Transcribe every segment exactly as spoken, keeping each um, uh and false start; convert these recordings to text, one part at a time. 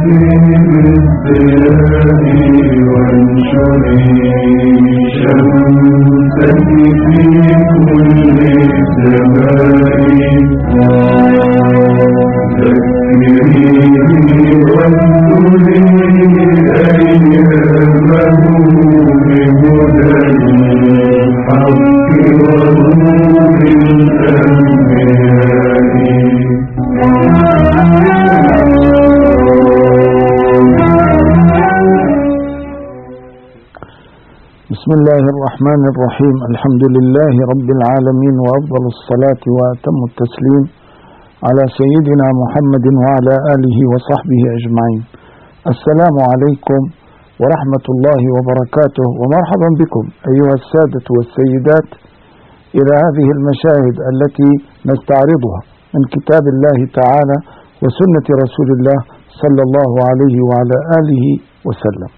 بسم الله الرحمن الرحيم. الحمد لله رب العالمين، وأفضل الصلاة وأتم التسليم على سيدنا محمد وعلى آله وصحبه أجمعين. السلام عليكم ورحمة الله وبركاته، ومرحبا بكم أيها السادة والسيدات إلى هذه المشاهد التي نستعرضها من كتاب الله تعالى وسنة رسول الله صلى الله عليه وعلى آله وسلم.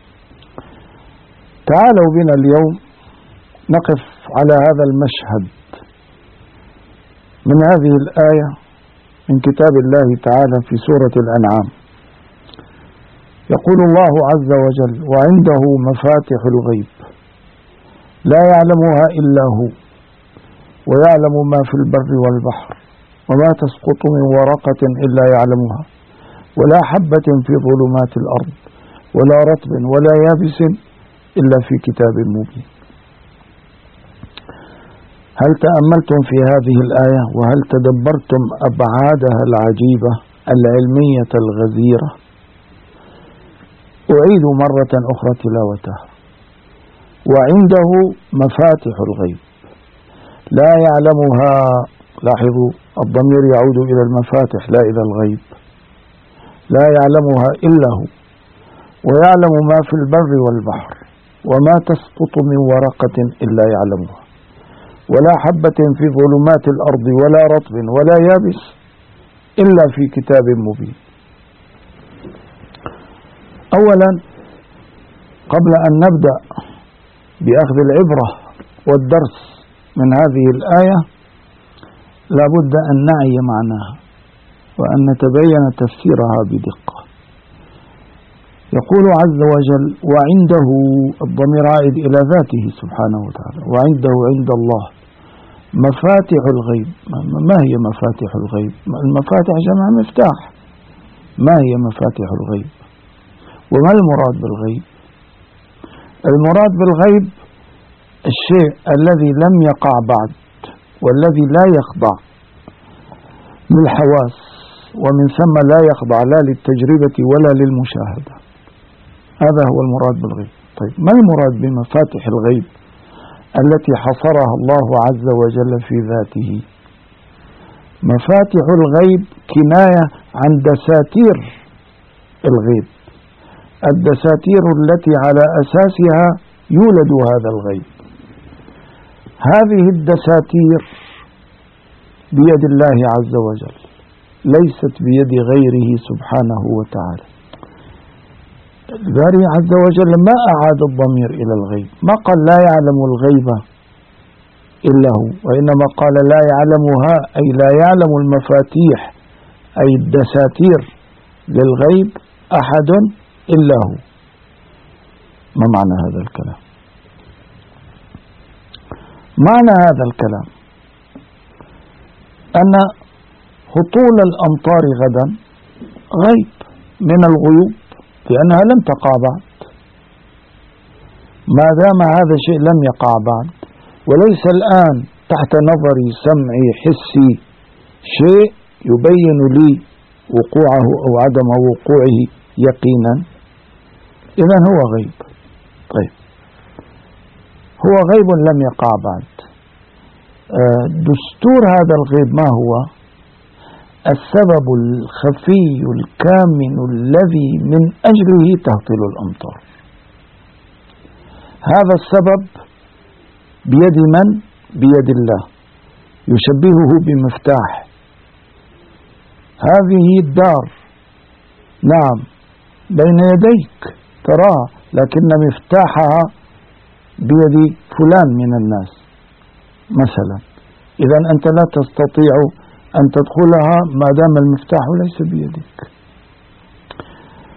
تعالوا بنا اليوم نقف على هذا المشهد من هذه الآية من كتاب الله تعالى في سورة الأنعام. يقول الله عز وجل: وعنده مفاتح الغيب لا يعلمها إلا هو ويعلم ما في البر والبحر وما تسقط من ورقة إلا يعلمها ولا حبة في ظلمات الأرض ولا رطب ولا يابس إلا في كتاب مبين. هل تأملتم في هذه الآية وهل تدبرتم أبعادها العجيبة العلمية الغزيرة؟ أعيد مرة أخرى تلاوتها: وعنده مفاتح الغيب لا يعلمها. لاحظوا الضمير يعود إلى المفاتح لا إلى الغيب. لا يعلمها إلا هو ويعلم ما في البر والبحر وما تسقط من ورقة إلا يعلمها ولا حبة في ظلمات الأرض ولا رطب ولا يابس إلا في كتاب مبين. أولا، قبل أن نبدأ بأخذ العبرة والدرس من هذه الآية لابد أن نعي معناها وأن نتبين تفسيرها بدقة. يقول عز وجل: وعنده، الضمير عائد إلى ذاته سبحانه وتعالى، وعنده عند الله مفاتح الغيب. ما هي مفاتح الغيب؟ المفاتح جمع مفتاح. ما هي مفاتح الغيب؟ وما المراد بالغيب؟ المراد بالغيب الشيء الذي لم يقع بعد والذي لا يخضع للحواس، ومن ثم لا يخضع لا للتجربة ولا للمشاهدة. هذا هو المراد بالغيب. طيب، ما المراد بمفاتح الغيب التي حصرها الله عز وجل في ذاته؟ مفاتح الغيب كناية عن دساتير الغيب، الدساتير التي على أساسها يولد هذا الغيب. هذه الدساتير بيد الله عز وجل، ليست بيد غيره سبحانه وتعالى. الباري عز وجل ما أعاد الضمير إلى الغيب، ما قال لا يعلم الغيب إلا هو، وإنما قال لا يعلمها، أي لا يعلم المفاتيح أي الدساتير للغيب أحد إلا هو. ما معنى هذا الكلام؟ معنى هذا الكلام أن هطول الأمطار غدا غيب من الغيوب، لأنها لم تقع بعد. ما دام هذا الشيء لم يقع بعد وليس الآن تحت نظري سمعي حسي شيء يبين لي وقوعه أو عدم وقوعه يقينا، إذن هو غيب. طيب، هو غيب لم يقع بعد. دستور هذا الغيب ما هو؟ السبب الخفي الكامن الذي من أجله تهطل الأمطار. هذا السبب بيد من؟ بيد الله، يشبهه بمفتاح. هذه الدار نعم بين يديك تراها، لكن مفتاحها بيد فلان من الناس مثلا. إذن أنت لا تستطيع أن تدخلها ما دام المفتاح ليس بيدك.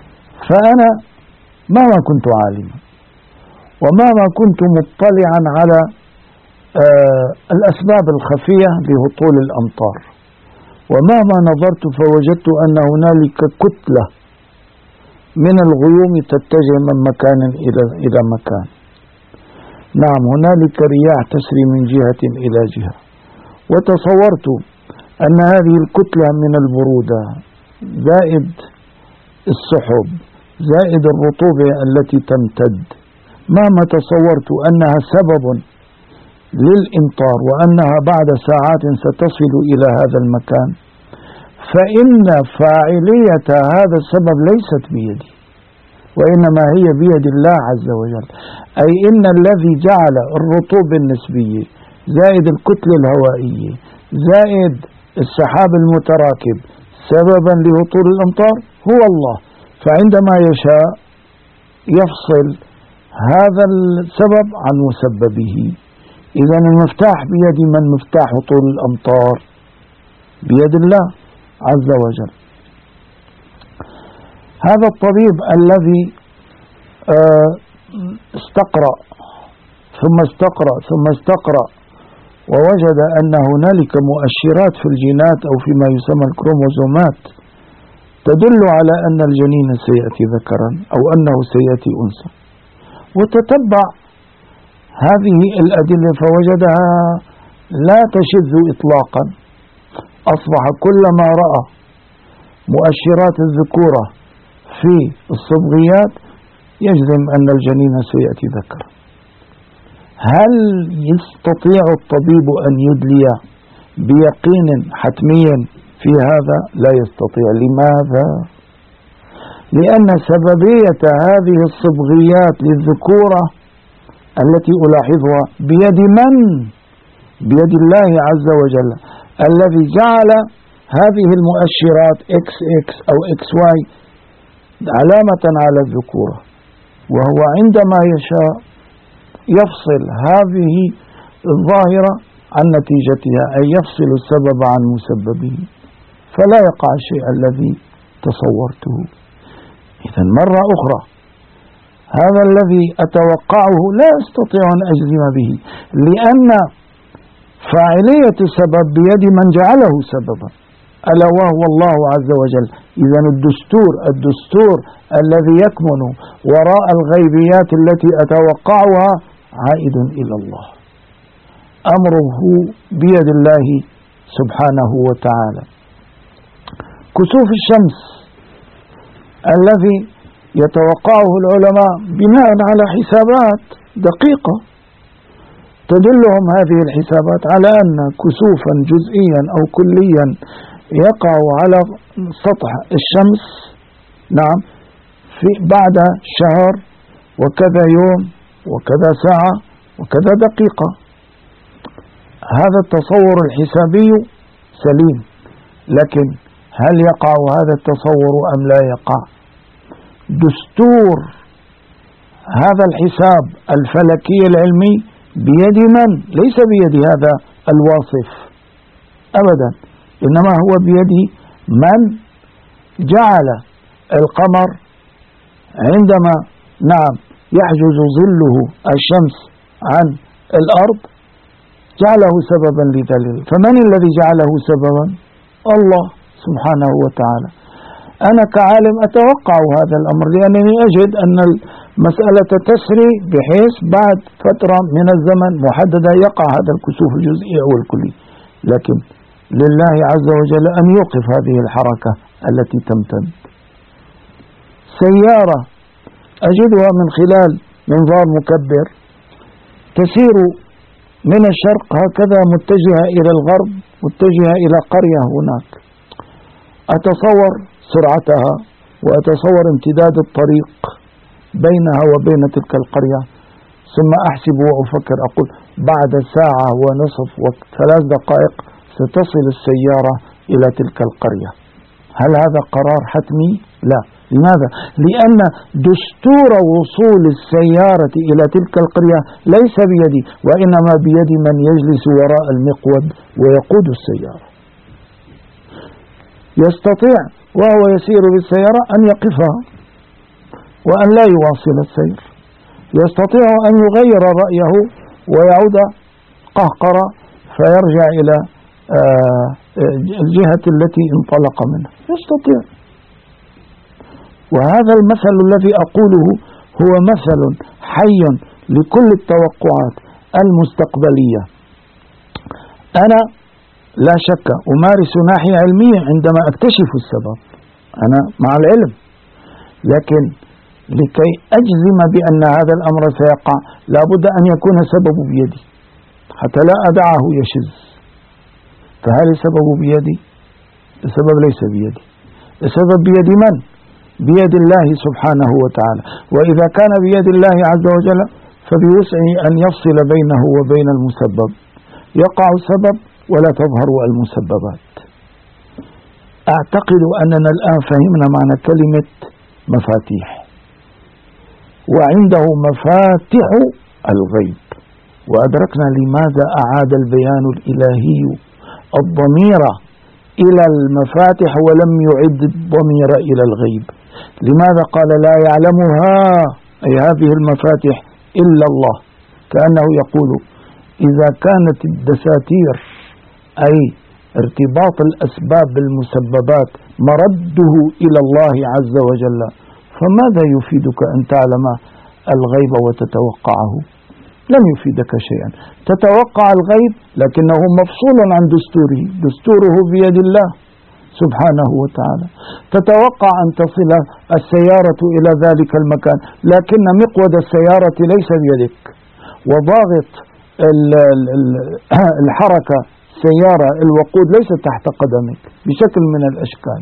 فأنا مهما كنت عالما ومهما كنت مطلعا على آه الأسباب الخفية لهطول الأمطار، ومهما نظرت فوجدت أن هنالك كتلة من الغيوم تتجه من مكان إلى إلى مكان. نعم، هنالك رياح تسري من جهة إلى جهة، وتصورت أن هذه الكتلة من البرودة زائد السحب زائد الرطوبة التي تمتد، مهما تصورت أنها سبب للإمطار وأنها بعد ساعات ستصل إلى هذا المكان، فإن فاعلية هذا السبب ليست بيدي، وإنما هي بيد الله عز وجل. أي إن الذي جعل الرطوبة النسبية زائد الكتلة الهوائية زائد السحاب المتراكب سببا لهطول الأمطار هو الله، فعندما يشاء يفصل هذا السبب عن مسببه. إذا المفتاح بيد من؟ مفتاح هطول الأمطار بيد الله عز وجل. هذا الطبيب الذي استقرأ ثم استقرأ ثم استقرأ ووجد أن هنالك مؤشرات في الجينات أو فيما يسمى الكروموزومات تدل على أن الجنين سيأتي ذكرا أو أنه سيأتي أنثى، وتتبع هذه الأدلة فوجدها لا تشذ إطلاقا. أصبح كلما رأى مؤشرات الذكورة في الصبغيات يجزم أن الجنين سيأتي ذكرا. هل يستطيع الطبيب أن يدلي بيقين حتمي في هذا؟ لا يستطيع. لماذا؟ لأن سببية هذه الصبغيات للذكورة التي ألاحظها بيد من؟ بيد الله عز وجل الذي جعل هذه المؤشرات إكس إكس أو إكس واي علامة على الذكورة، وهو عندما يشاء يفصل هذه الظاهرة عن نتيجتها، أي يفصل السبب عن مسببه، فلا يقع الشيء الذي تصورته. إذن مرة أخرى هذا الذي أتوقعه لا أستطيع أن أجزم به، لأن فاعلية السبب بيد من جعله سببا ألا وهو الله عز وجل. إذن الدستور الدستور الذي يكمن وراء الغيبيات التي أتوقعها عائد إلى الله، أمره بيد الله سبحانه وتعالى. كسوف الشمس الذي يتوقعه العلماء بناء على حسابات دقيقة تدلهم هذه الحسابات على أن كسوفا جزئيا أو كليا يقع على سطح الشمس نعم في بعد شهر وكذا يوم وكذا ساعة وكذا دقيقة. هذا التصور الحسابي سليم، لكن هل يقع هذا التصور أم لا يقع؟ دستور هذا الحساب الفلكي العلمي بيد من؟ ليس بيد هذا الواصف أبدا، إنما هو بيد من جعل القمر عندما نعم يحجز ظله الشمس عن الأرض جعله سببا لذلك. فمن الذي جعله سببا؟ الله سبحانه وتعالى. أنا كعالم أتوقع هذا الأمر لأنني أجد أن المسألة تسري بحيث بعد فترة من الزمن محددة يقع هذا الكسوف الجزئي أو الكلي، لكن لله عز وجل أن يوقف هذه الحركة التي تمتد. سيارة أجدها من خلال منظار مكبر تسير من الشرق هكذا متجهة إلى الغرب متجهة إلى قرية هناك، أتصور سرعتها وأتصور امتداد الطريق بينها وبين تلك القرية، ثم أحسب وأفكر أقول بعد ساعة ونصف وثلاث دقائق ستصل السيارة إلى تلك القرية. هل هذا قرار حتمي؟ لا. لماذا؟ لأن دستور وصول السيارة إلى تلك القرية ليس بيدي، وإنما بيد من يجلس وراء المقود ويقود السيارة. يستطيع وهو يسير بالسيارة أن يقفها وأن لا يواصل السير، يستطيع أن يغير رأيه ويعود قهقرة فيرجع إلى الجهة التي انطلق منها، يستطيع. وهذا المثل الذي أقوله هو مثل حي لكل التوقعات المستقبلية. أنا لا شك أمارس ناحية علمية عندما أكتشف السبب، أنا مع العلم، لكن لكي أجزم بأن هذا الأمر سيقع لابد أن يكون السبب بيدي حتى لا أدعه يشذ. فهل السبب بيدي؟ السبب ليس بيدي. السبب بيد من؟ بيد الله سبحانه وتعالى. وإذا كان بيد الله عز وجل فبوسعه أن يفصل بينه وبين المسبب، يقع السبب ولا تظهر المسببات. أعتقد أننا الآن فهمنا معنى كلمة مفاتيح، وعنده مفاتح الغيب، وأدركنا لماذا أعاد البيان الإلهي الضمير إلى المفاتح ولم يعد الضمير إلى الغيب. لماذا قال لا يعلمها أي هذه المفاتح إلا الله؟ كأنه يقول إذا كانت الدساتير أي ارتباط الأسباب بالمسببات مرده إلى الله عز وجل، فماذا يفيدك أن تعلم الغيب وتتوقعه؟ لن يفيدك شيئا. تتوقع الغيب لكنه مفصول عن دستوره، دستوره بيد الله سبحانه وتعالى. تتوقع أن تصل السيارة إلى ذلك المكان لكن مقود السيارة ليس بيدك، وضاغط الحركة سيارة الوقود ليس تحت قدمك بشكل من الأشكال.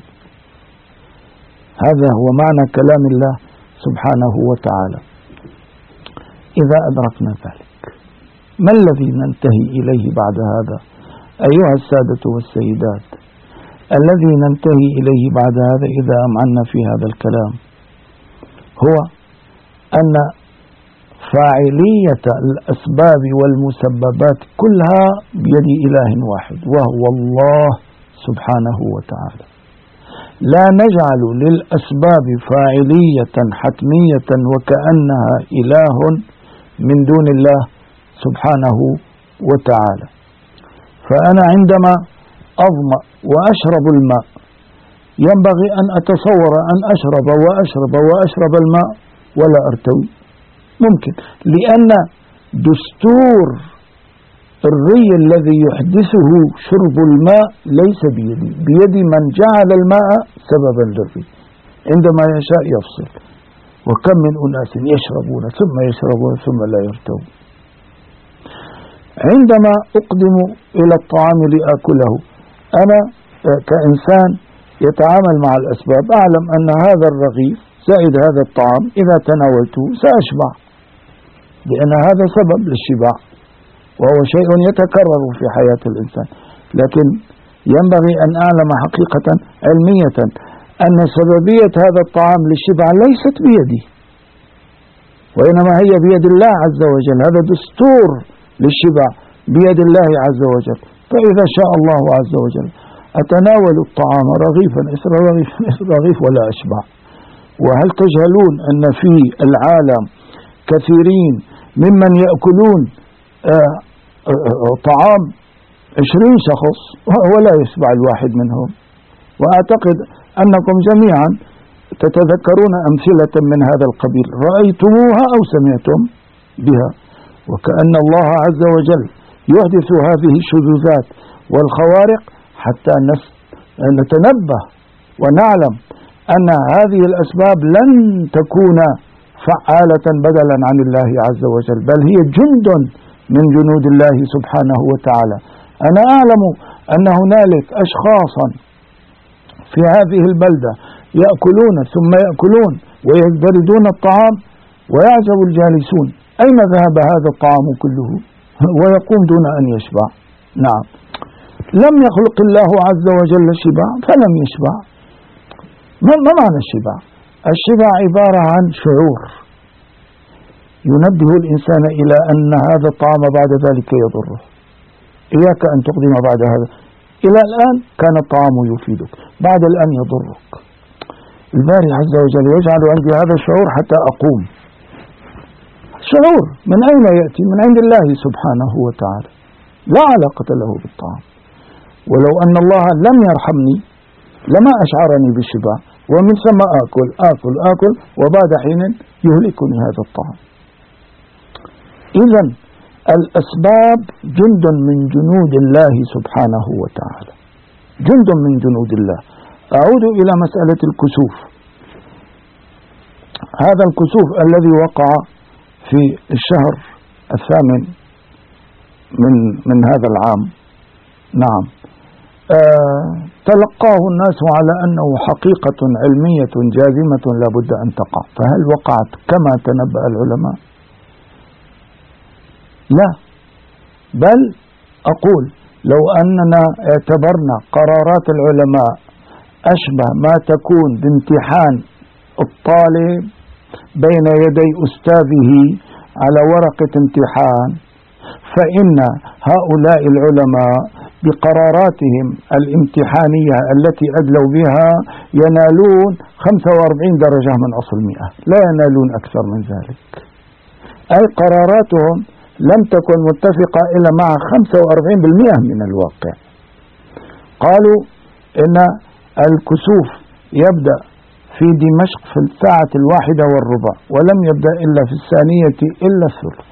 هذا هو معنى كلام الله سبحانه وتعالى. إذا أدركنا ذلك، ما الذي ننتهي إليه بعد هذا أيها السادة والسيدات؟ الذي ننتهي إليه بعد هذا إذا أمعنا في هذا الكلام هو أن فاعلية الأسباب والمسببات كلها بيد إله واحد وهو الله سبحانه وتعالى. لا نجعل للأسباب فاعلية حتمية وكأنها إله من دون الله سبحانه وتعالى. فأنا عندما أظمأ وأشرب الماء ينبغي أن أتصور أن أشرب وأشرب وأشرب الماء ولا أرتوي، ممكن، لأن دستور الري الذي يحدثه شرب الماء ليس بيدي، بيد من جعل الماء سببا للري، عندما يشاء يفصل. وكم من أناس يشربون ثم يشربون ثم لا يرتوون. عندما أقدم إلى الطعام لآكله، أنا كإنسان يتعامل مع الأسباب أعلم أن هذا الرغيف زائد هذا الطعام إذا تناولته سأشبع، لأن هذا سبب للشبع وهو شيء يتكرر في حياة الإنسان. لكن ينبغي أن أعلم حقيقة علمية أن سببية هذا الطعام للشبع ليست بيدي، وإنما هي بيد الله عز وجل. هذا دستور للشبع بيد الله عز وجل. فإذا شاء الله عز وجل أتناول الطعام رغيفا إثر رغيف إثر رغيف ولا أشبع. وهل تجهلون أن في العالم كثيرين ممن يأكلون آآ آآ طعام عشرين شخص ولا يشبع الواحد منهم؟ وأعتقد أنكم جميعا تتذكرون أمثلة من هذا القبيل رأيتموها أو سمعتم بها. وكأن الله عز وجل يحدث هذه الشذوذات والخوارق حتى نتنبه ونعلم أن هذه الأسباب لن تكون فعالة بدلا عن الله عز وجل، بل هي جند من جنود الله سبحانه وتعالى. أنا أعلم أن هنالك أشخاصا في هذه البلدة يأكلون ثم يأكلون ويزدردون الطعام ويعجب الجالسون أين ذهب هذا الطعام كله، ويقوم دون أن يشبع. نعم، لم يخلق الله عز وجل الشبع فلم يشبع. ما معنى الشبع؟ الشبع عبارة عن شعور ينبه الإنسان إلى أن هذا الطعام بعد ذلك يضره، إياك أن تقدم بعد هذا. إلى الآن كان الطعام يفيدك، بعد الآن يضرك. الباري عز وجل يجعل عندي هذا الشعور حتى أقوم. شعور من أين يأتي؟ من عند الله سبحانه وتعالى، لا علاقة له بالطعام. ولو أن الله لم يرحمني لما أشعرني بالشبع، ومن ثم آكل آكل آكل وبعد حين يهلكني هذا الطعام. إذن الأسباب جند من جنود الله سبحانه وتعالى، جند من جنود الله. أعود إلى مسألة الكسوف. هذا الكسوف الذي وقع في الشهر الثامن من من هذا العام، نعم، آه تلقاه الناس على أنه حقيقة علمية جازمة لا بد أن تقع. فهل وقعت كما تنبأ العلماء؟ لا، بل أقول لو أننا اعتبرنا قرارات العلماء أشبه ما تكون بامتحان الطالب بين يدي أستاذه على ورقة امتحان، فإن هؤلاء العلماء بقراراتهم الامتحانية التي أدلوا بها ينالون خمسة وأربعين درجة من أصل مئة، لا ينالون أكثر من ذلك. أي قراراتهم لم تكن متفقة إلا مع خمسة وأربعين بالمئة من الواقع. قالوا إن الكسوف يبدأ في دمشق في الساعة الواحدة والربع، ولم يبدأ إلا في الثانية إلا الثلث.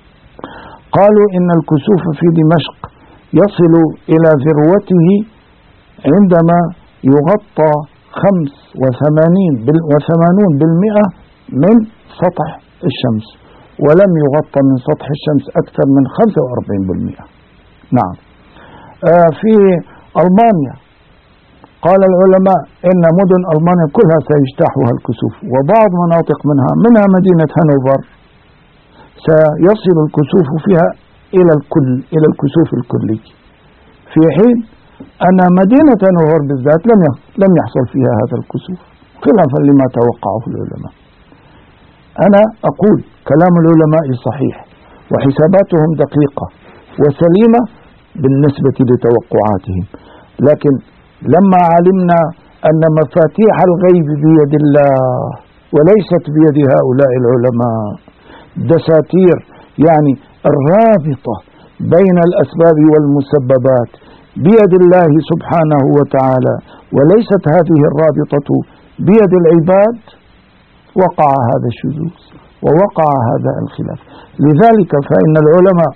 قالوا إن الكسوف في دمشق يصل إلى ذروته عندما يغطى خمس وثمانين وثمانون بالمئة من سطح الشمس، ولم يغطى من سطح الشمس أكثر من خمسة وأربعين بالمئة. نعم. آه في ألمانيا قال العلماء إن مدن ألمانيا كلها سيجتاحها الكسوف، وبعض مناطق منها منها مدينة هانوفر سيصل الكسوف فيها إلى الكل إلى الكسوف الكلي، في حين أن مدينة هانوفر بالذات لم لم يحصل فيها هذا الكسوف خلافا لما توقعه العلماء. أنا أقول كلام العلماء صحيح وحساباتهم دقيقة وسليمة بالنسبة لتوقعاتهم، لكن لما علمنا أن مفاتيح الغيب بيد الله وليست بيد هؤلاء العلماء، دساتير يعني الرابطة بين الأسباب والمسببات بيد الله سبحانه وتعالى وليست هذه الرابطة بيد العباد، وقع هذا الشذوذ ووقع هذا الخلاف. لذلك فإن العلماء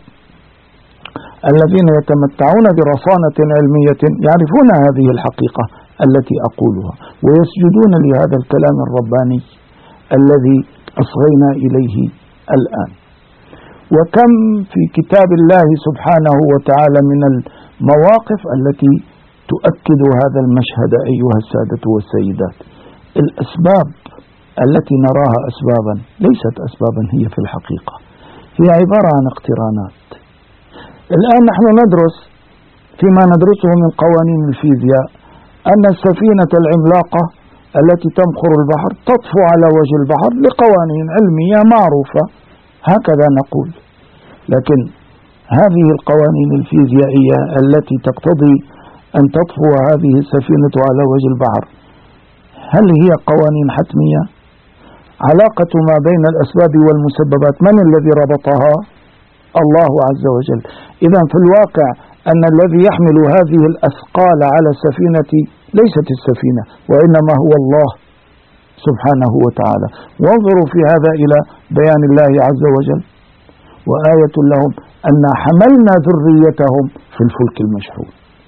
الذين يتمتعون برصانة علمية يعرفون هذه الحقيقة التي أقولها، ويسجدون لهذا الكلام الرباني الذي أصغينا إليه الآن. وكم في كتاب الله سبحانه وتعالى من المواقف التي تؤكد هذا المشهد أيها السادة والسيدات. الأسباب التي نراها أسبابا ليست أسبابا هي في الحقيقة، هي عبارة عن اقترانات. الآن نحن ندرس فيما ندرسه من قوانين الفيزياء أن السفينة العملاقة التي تمخر البحر تطفو على وجه البحر لقوانين علمية معروفة، هكذا نقول. لكن هذه القوانين الفيزيائية التي تقتضي أن تطفو هذه السفينة على وجه البحر هل هي قوانين حتمية؟ علاقة ما بين الأسباب والمسببات من الذي ربطها؟ الله عز وجل. إذن في الواقع أن الذي يحمل هذه الأثقال على السفينة ليست السفينة، وإنما هو الله سبحانه وتعالى. وانظروا في هذا إلى بيان الله عز وجل: وآية لهم أن حملنا ذريتهم في الفلك المشحون.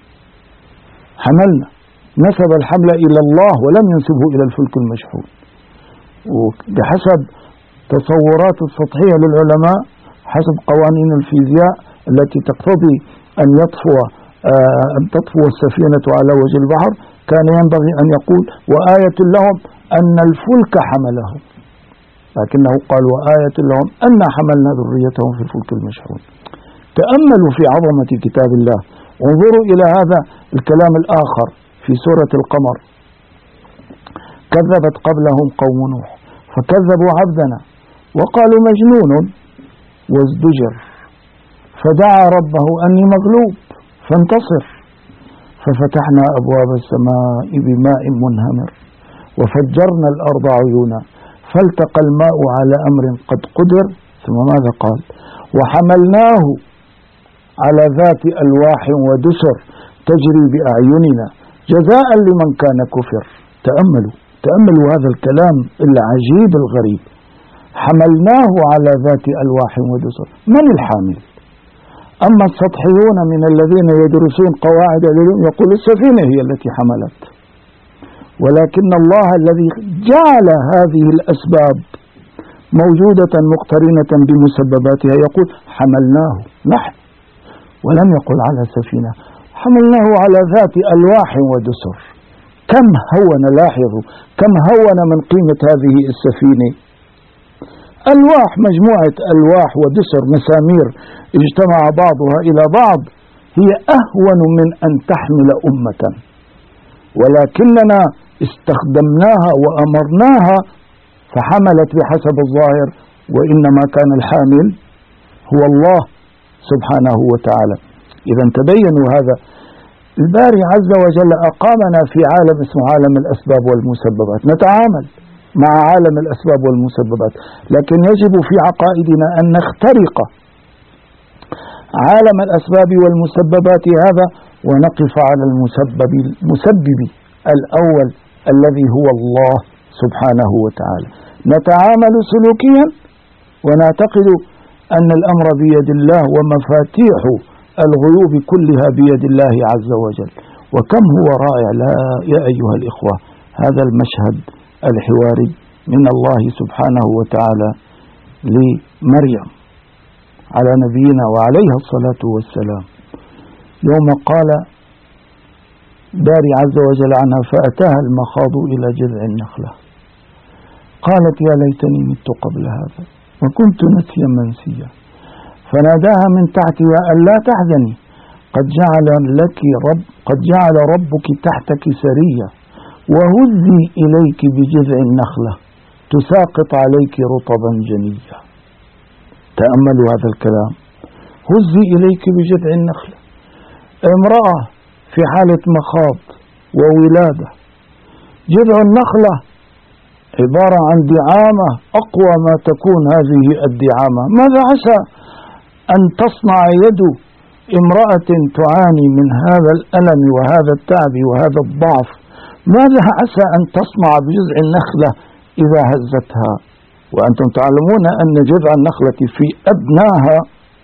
حملنا، نسب الحمل إلى الله ولم ينسبه إلى الفلك المشحون. وبحسب تصورات السطحية للعلماء حسب قوانين الفيزياء التي تقتضي أن يطفو أن تطفو السفينة على وجه البحر، كان ينبغي أن يقول: وآية لهم أن الفلك حملهم، لكنه قال: وآية لهم أن حملنا ذريتهم في الفلك المشحون. تأملوا في عظمة كتاب الله، وانظروا إلى هذا الكلام الآخر في سورة القمر: كذبت قبلهم قوم نوح فكذبوا عبدنا وقالوا مجنون وازدجر فدعا ربه أني مغلوب فانتصر ففتحنا أبواب السماء بماء منهمر وفجرنا الأرض عيونا فالتقى الماء على أمر قد قدر. ثم ماذا قال؟ وحملناه على ذات ألواح ودسر تجري بأعيننا جزاء لمن كان كفر. تأملوا تأملوا هذا الكلام العجيب الغريب. حملناه على ذات ألواح ودسر، من الحامل؟ أما السطحيون من الذين يدرسون قواعد العلوم يقول السفينة هي التي حملت، ولكن الله الذي جعل هذه الأسباب موجودة مقترنة بمسبباتها يقول حملناه نحن، ولم يقل على سفينة، حملناه على ذات ألواح ودسر. كم هون، لاحظوا كم هون من قيمة هذه السفينة. ألواح، مجموعة ألواح ودسر، مسامير اجتمع بعضها إلى بعض، هي أهون من أن تحمل أمة، ولكننا استخدمناها وأمرناها فحملت بحسب الظاهر، وإنما كان الحامل هو الله سبحانه وتعالى. إذا تبينوا هذا. الباري عز وجل أقامنا في عالم اسمه عالم الأسباب والمسببات، نتعامل مع عالم الأسباب والمسببات، لكن يجب في عقائدنا أن نخترق عالم الأسباب والمسببات هذا ونقف على المسبب المسبب الأول الذي هو الله سبحانه وتعالى. نتعامل سلوكيا ونعتقد أن الأمر بيد الله ومفاتيح الغيوب كلها بيد الله عز وجل. وكم هو رائع لا يا أيها الإخوة هذا المشهد الحواري من الله سبحانه وتعالى لمريم على نبينا وعليها الصلاة والسلام، يوم قال باري عز وجل عنها فأتاها المخاض إلى جذع النخلة قالت يا ليتني مت قبل هذا وكنت نسيا منسيا فناداها من تحتها ألا تحزني قد جعل لك رب قد جعل ربك تحتك سريا وهزي إليك بجذع النخلة تساقط عليك رطبا جنيا. تأملوا هذا الكلام، هزي إليك بجذع النخلة، امرأة في حالة مخاض وولادة. جذع النخلة عبارة عن دعامة أقوى ما تكون هذه الدعامة. ماذا عسى أن تصنع يد امرأة تعاني من هذا الألم وهذا التعب وهذا الضعف؟ ماذا عسى أن تصنع بجذع النخلة إذا هزتها؟ وأنتم تعلمون أن جذع النخلة في أدناها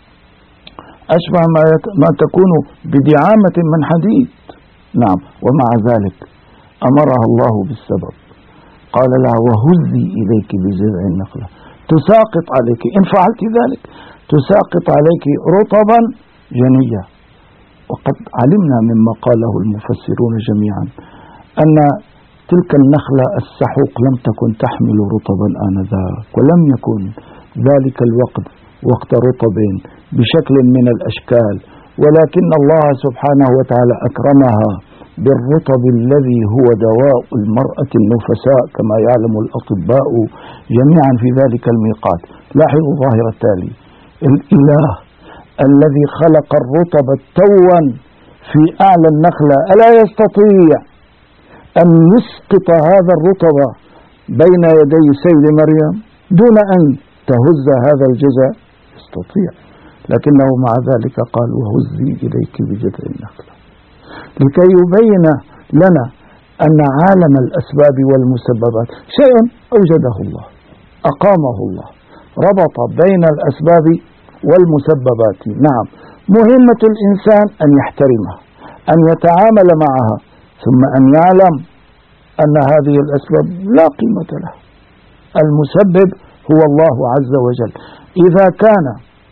أشبه ما, يت... ما تكون بدعامة من حديد. نعم، ومع ذلك أمرها الله بالسبب، قال لها وهزي إليك بجذع النخلة تساقط عليك، إن فعلت ذلك تساقط عليك رطبا جنيا. وقد علمنا مما قاله المفسرون جميعا أن تلك النخلة السحوق لم تكن تحمل رطبا آنذاك، ولم يكن ذلك الوقت وقت رطب بشكل من الأشكال، ولكن الله سبحانه وتعالى أكرمها بالرطب الذي هو دواء المرأة النفساء كما يعلم الأطباء جميعا في ذلك الميقات. لاحظوا ظاهر التالي، الإله الذي خلق الرطب توا في أعلى النخلة ألا يستطيع أن يسقط هذا الرطب بين يدي سيد مريم دون أن تهز هذا الجزء؟ يستطيع، لكنه مع ذلك قال وهزي إليك بجذع النخلة، لكي يبين لنا أن عالم الأسباب والمسببات شيء أوجده الله، أقامه الله، ربط بين الأسباب والمسببات. نعم، مهمة الإنسان أن يحترمها، أن يتعامل معها، ثم أن يعلم أن هذه الأسباب لا قيمة لها. المسبب هو الله عز وجل. إذا كان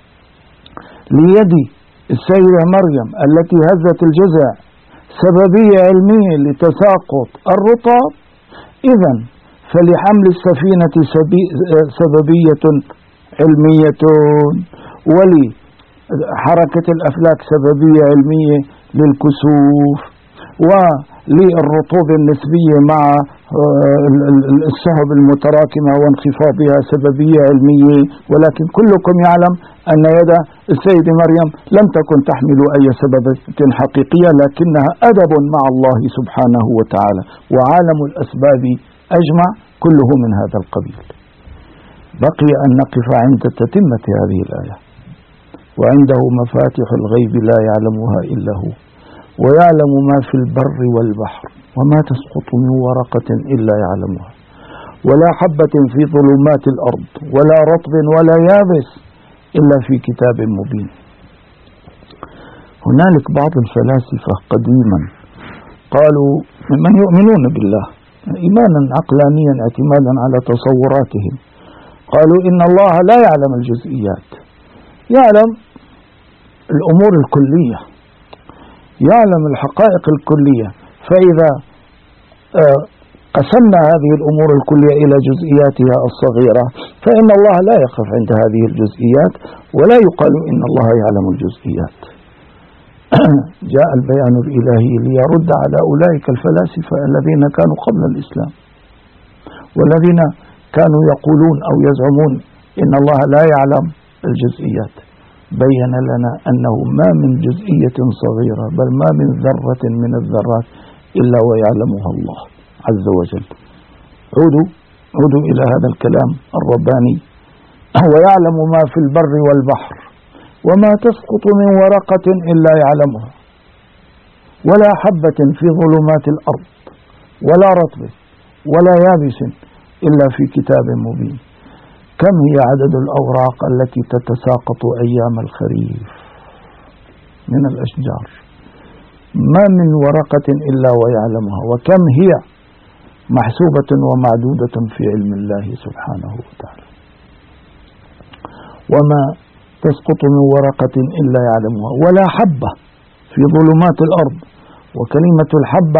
ليد السيدة مريم التي هزت الجزع سببية علمية لتساقط الرطب، إذن فلحمل السفينة سببية علمية، ولحركة الأفلاك سببية علمية للكسوف، وللرطوبة النسبية مع السحب المتراكمة وانخفاضها سببية علمية. ولكن كلكم يعلم أن يد السيدة مريم لم تكن تحمل أي سبب حقيقية، لكنها أدب مع الله سبحانه وتعالى. وعالم الأسباب أجمع كله من هذا القبيل. بقي أن نقف عند تتمة هذه الآية: وعنده مفاتح الغيب لا يعلمها إلا هو ويعلم ما في البر والبحر وما تسقط من ورقة إلا يعلمها ولا حبة في ظلمات الأرض ولا رطب ولا يابس إلا في كتاب مبين. هنالك بعض الفلاسفة قديما قالوا من يؤمنون بالله إيمانا عقلانيا اعتمادا على تصوراتهم، قالوا إن الله لا يعلم الجزئيات، يعلم الأمور الكلية، يعلم الحقائق الكلية. فإذا قسمنا هذه الأمور الكلية إلى جزئياتها الصغيرة فإن الله لا يقف عند هذه الجزئيات ولا يقال إن الله يعلم الجزئيات. جاء البيان الإلهي ليرد على أولئك الفلاسفة الذين كانوا قبل الإسلام والذين كانوا يقولون أو يزعمون إن الله لا يعلم الجزئيات. بين لنا أنه ما من جزئية صغيرة بل ما من ذرة من الذرات إلا ويعلمها الله عز وجل. عودوا عودوا إلى هذا الكلام الرباني: ويعلم ما في البر والبحر وما تسقط من ورقة إلا يعلمها ولا حبة في ظلمات الأرض ولا رطب ولا يابس إلا في كتاب مبين. كم هي عدد الأوراق التي تتساقط أيام الخريف من الأشجار؟ ما من ورقة إلا ويعلمها، وكم هي محسوبة ومعدودة في علم الله سبحانه وتعالى. وما تسقط من ورقة إلا يعلمها ولا حبة في ظلمات الأرض. وكلمة الحبة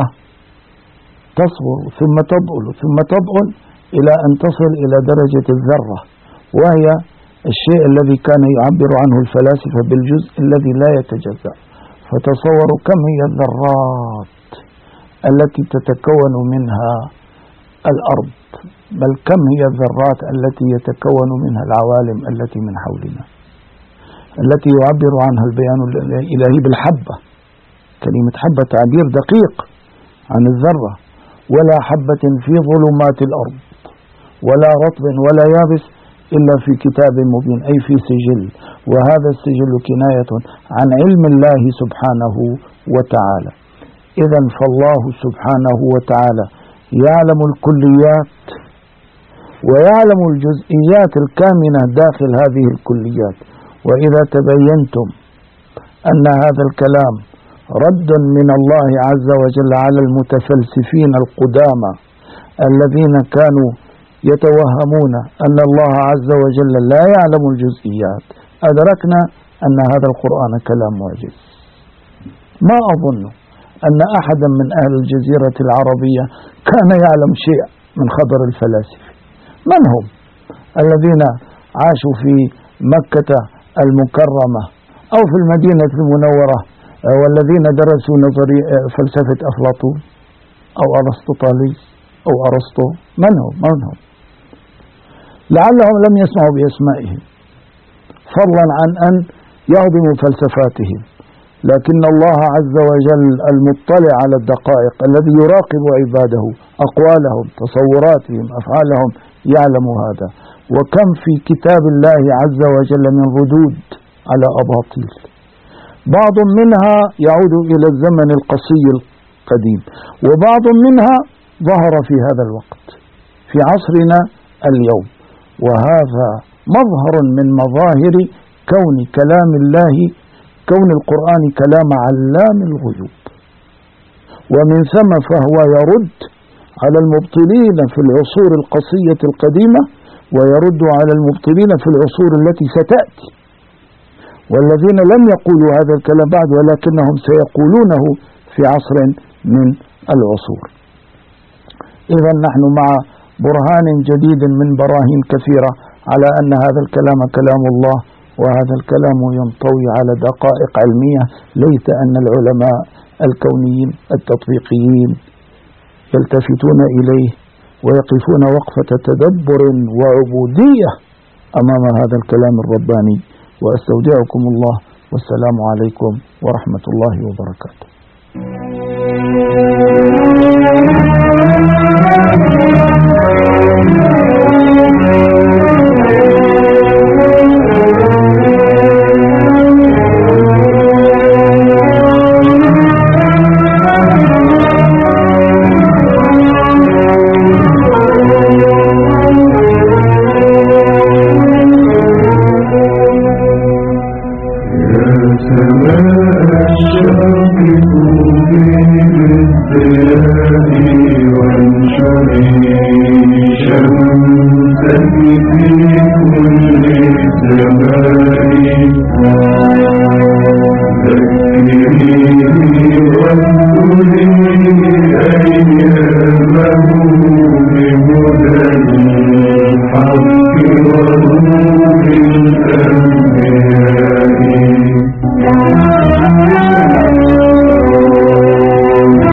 تصغر ثم تضؤل ثم تضؤل إلى أن تصل إلى درجة الذرة، وهي الشيء الذي كان يعبر عنه الفلاسفة بالجزء الذي لا يتجزأ. فتصوروا كم هي الذرات التي تتكون منها الأرض، بل كم هي الذرات التي يتكون منها العوالم التي من حولنا، التي يعبر عنها البيان الإلهي بالحبة. كلمة حبة تعبير دقيق عن الذرة. ولا حبة في ظلمات الأرض ولا رطب ولا يابس إلا في كتاب مبين، أي في سجل، وهذا السجل كناية عن علم الله سبحانه وتعالى. إذن فالله سبحانه وتعالى يعلم الكليات ويعلم الجزئيات الكامنة داخل هذه الكليات. وإذا تبينتم أن هذا الكلام رد من الله عز وجل على المتفلسفين القدامى الذين كانوا يتوهمون أن الله عز وجل لا يعلم الجزئيات، أدركنا أن هذا القرآن كلام معجز. ما أظن أن أحدا من أهل الجزيرة العربية كان يعلم شيء من خبر الفلاسفة. من هم الذين عاشوا في مكة المكرمة أو في المدينة المنورة والذين درسوا نظري فلسفة أفلاطون أو أرسطوطاليس أو أرسطو؟ من هم؟ من هم؟ لعلهم لم يسمعوا بأسمائهم فضلا عن أن يهضموا فلسفاتهم، لكن الله عز وجل المطلع على الدقائق الذي يراقب عباده أقوالهم تصوراتهم أفعالهم يعلم هذا. وكم في كتاب الله عز وجل من ردود على أباطيل، بعض منها يعود إلى الزمن القصي القديم وبعض منها ظهر في هذا الوقت في عصرنا اليوم. وهذا مظهر من مظاهر كون كلام الله، كون القرآن كلام علام الغيوب. ومن ثم فهو يرد على المبطلين في العصور القصية القديمة ويرد على المبطلين في العصور التي ستأتي، والذين لم يقولوا هذا الكلام بعد ولكنهم سيقولونه في عصر من العصور. إذا نحن مع برهان جديد من براهين كثيرة على أن هذا الكلام كلام الله، وهذا الكلام ينطوي على دقائق علمية ليت أن العلماء الكونيين التطبيقيين يلتفتون إليه ويقفون وقفة تدبر وعبودية أمام هذا الكلام الرباني. وأستودعكم الله، والسلام عليكم ورحمة الله وبركاته. ذكرني